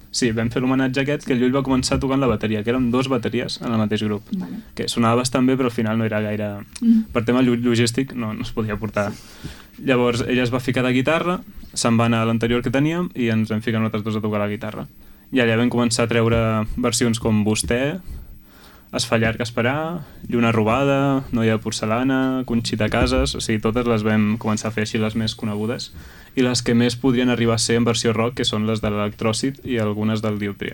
Sí, vam fer l'homenatge aquest, que el Llull va començar tocant la bateria, que eren 2 bateries en el mateix grup, que sonava bastant bé, però al final no era gaire... Per tema logístic no es podia portar. Llavors ella es va ficar de guitarra, se'n va anar a l'anterior que teníem i ens vam ficar nosaltres 2 a tocar la guitarra. I allà vam començar a treure versions com Vostè, Es fa llarg esperar, Lluna robada, Noia de porcelana, Conxita Cases, o sigui, totes les vam començar a fer així les més conegudes i les que més podrien arribar a ser en versió rock, que són les de l'Electròcit i algunes del Dioptria.